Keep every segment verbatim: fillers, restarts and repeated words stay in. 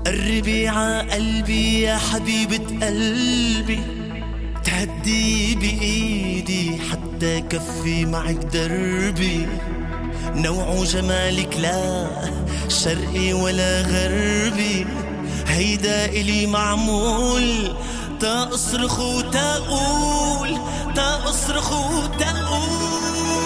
قربي ع قلبي يا حبيبة قلبي، تهدي بإيدي حتى كفي معك دربي. نوع جمالك لا شرقي ولا غربي، هيدا إلي معمول تا أصرخ وتقول، تا أصرخ وتقول.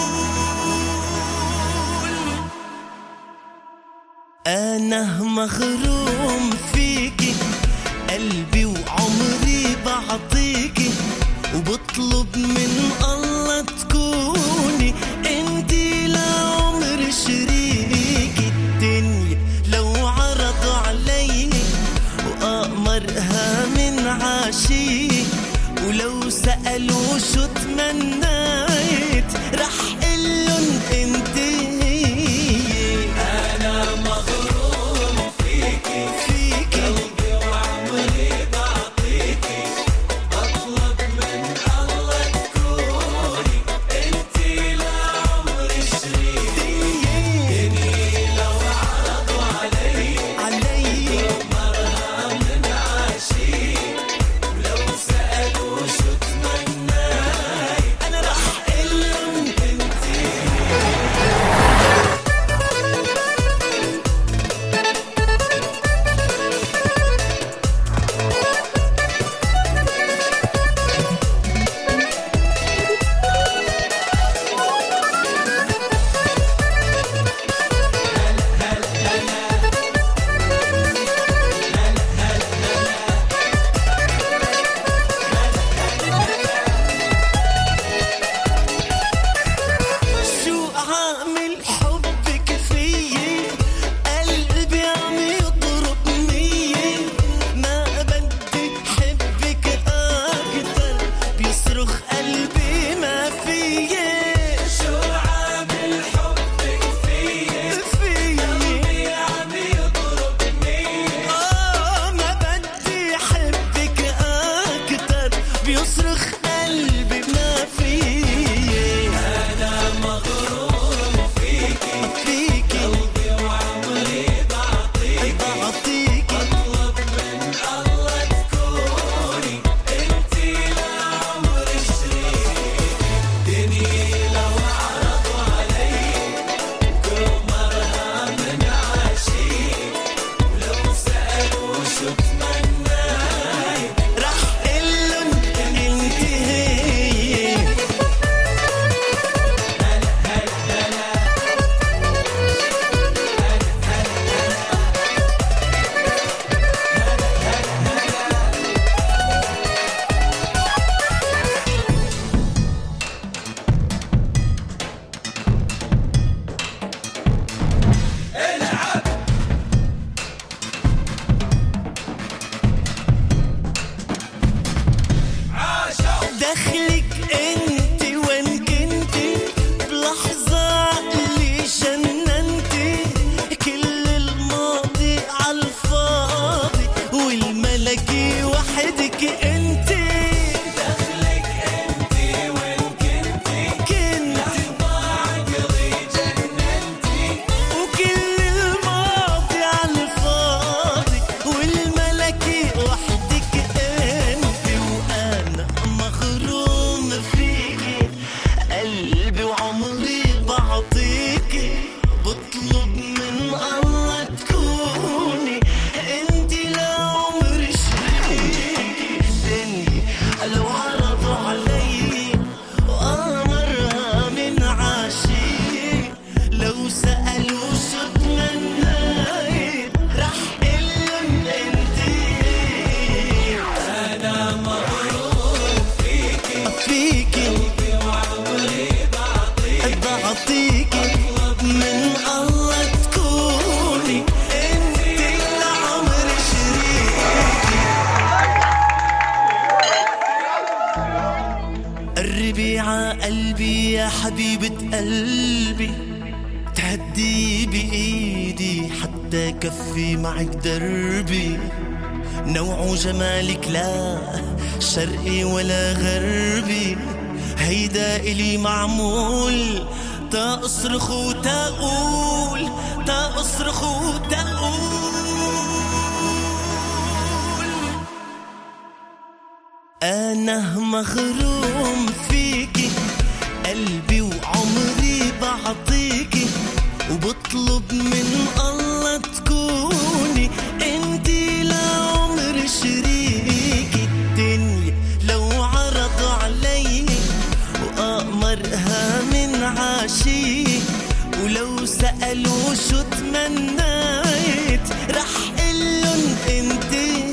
أنا مغروم فيكي، قلبي وعمري بعطيكي، وبطلب من الله تكوني انتي لعمر شريكي. الدنيا لو عرضوا علي وأمرها من عاشي، ولو سألوا شو تمنيت رح قلن انتي. أنا مغروم فيكي فيكي، قلبي وعمري بعطيكي، بطلب من الله تكوني انتي لعمر شريكي. الدنيا لو عرضوا علي علي وأمرها من عاشي، ولو سألوا شو تمنيت أنا رح قلن انتي. شو عامل حبك فيي، قلبي عم يضرب مية، ما بدي حبك أكتر، بيصرخ قلبي ما فيي. شو عامل حبك فيي فيي، قلبي عم يضرب مية، آه ما بدي حبك أكتر، بيصرخ قلبي ما فيي. أنا مغروم فيكي فيكي، قلبي وعمري بعطيكي بعطيكي، بطلب من الله تكوني انتي لعمر شريكي. الدنيا لو عرضوا علي كل مرة من عاشي، ولو سألوا شو تمنيت رح قلن انتي هي. دخلك انتي وين كنتي، بلحظة عقلي جننتي، كل الماضي عالفاضي والملكي وحدك انتي. دخلك انتي وين كنتي، كنتي بعقلي جننتي، وكل الماضي عالفاضي والملكي وحدك انتي. وأنا مغروم فيكي، قلبي وعمري بعطيكي، بطلب من الله تكوني انتي لعمر شريكي. الدنيا لو عرضوا علي وأمرها من عاشي، لو سألوا شو تمنيت رح قلن انتي. أنا مغروم فيكي فيكي، قلبي وعمري بعطيكي بعطيكي، بطلب من الله تكوني انتي لعمر شريكي. قربي ع قلبي يا حبيبة قلبي، تهدي بإيدي حتى كفي معك دربي. نوع جمالك لا شرقي ولا غربي، هيدا إلي معمول تا أصرخ وتقول، تا أصرخ وتقول. أنا مغروم فيكي، قلبي وعمري بعطيكي، وبطلب من الله تكوني انتي لعمر شريكي. الدنيا لو عرضوا علي وأأمرها من عاشي، ولو سألوا شو تمنيت رح قلن انتي